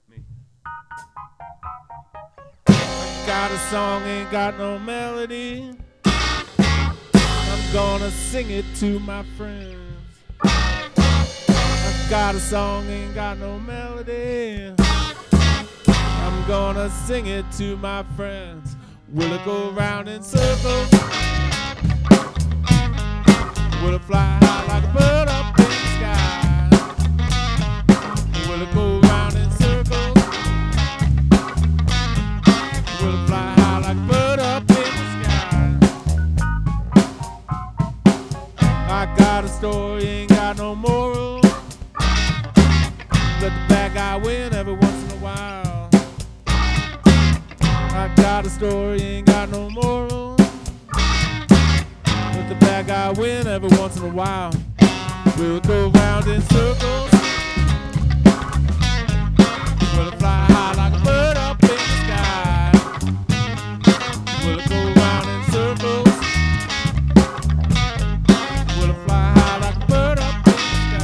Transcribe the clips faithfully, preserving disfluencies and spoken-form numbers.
Me. I got a song, ain't got no melody. I'm gonna sing it to my friends. I got a song, ain't got no melody. I'm gonna sing it to my friends. Will it go round in circles? Will it fly high like a bird up in the sky? Will it go round in circles? Will it fly high like a bird up in the sky? I got a story, ain't got no moral. Let the bad guy win every once in a while. I got a story, ain't got no moral. Let the bad guy win every once in a while. We'll go round in circles. Will it fly high like a bird up in the sky? Will it go round in circles? Will it fly high like a bird up in the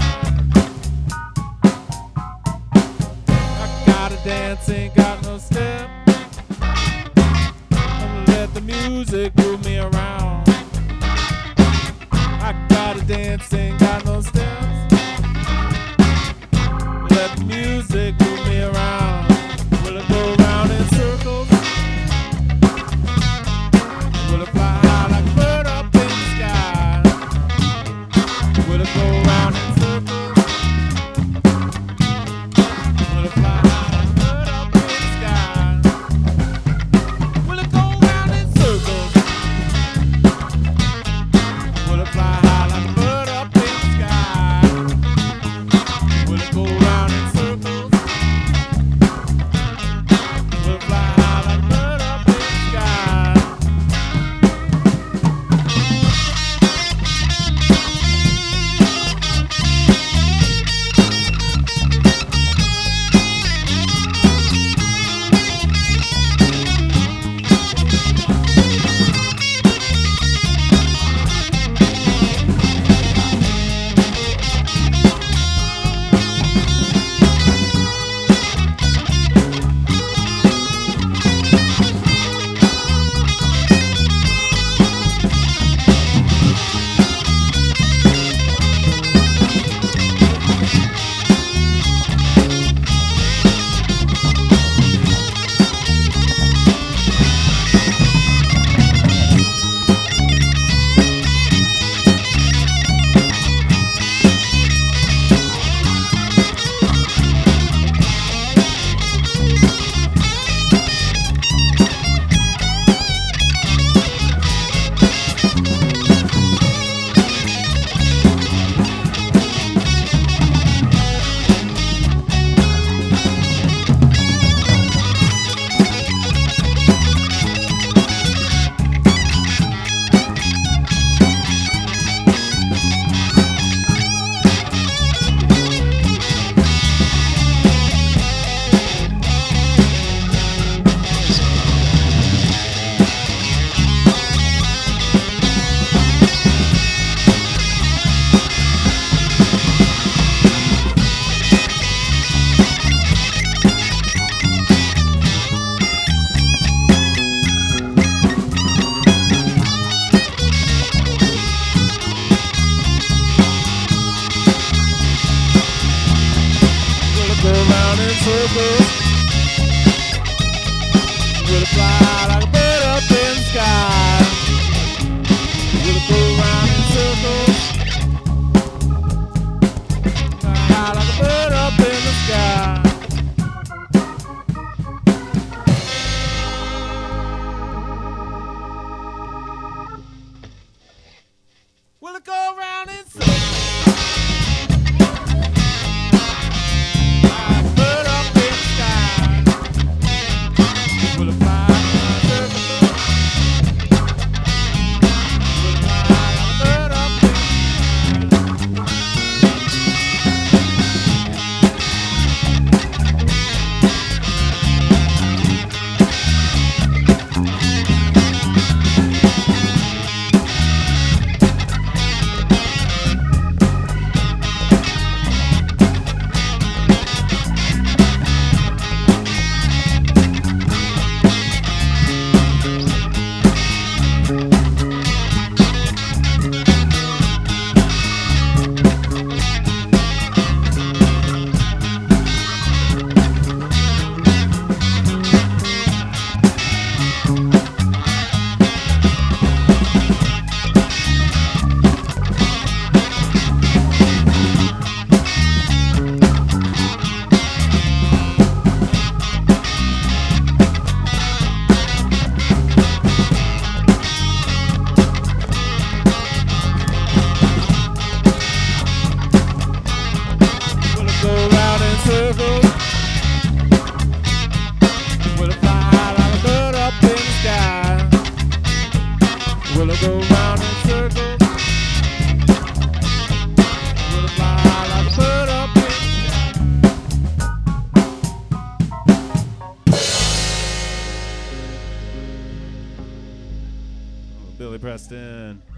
sky? I gotta dance, ain't got no step. Let the music move me around. I gotta dance, ain't got no steps. Let the music move me around. Will it go round in circles? Will it fly high like a bird up in the sky? Will it go round in circles? Will it fly high like a bird up in the sky? Will it go round in circles? Will it fly high like a bird up in the sky? Will it go round in circles? Will it fly high like a bird up in the sky? Go round in circles. Will it fly like a bird up in the sky? Will it go round in circles? Fly like a bird up in the sky. Will it go round in circles? Will it fly in circles? Billy Preston.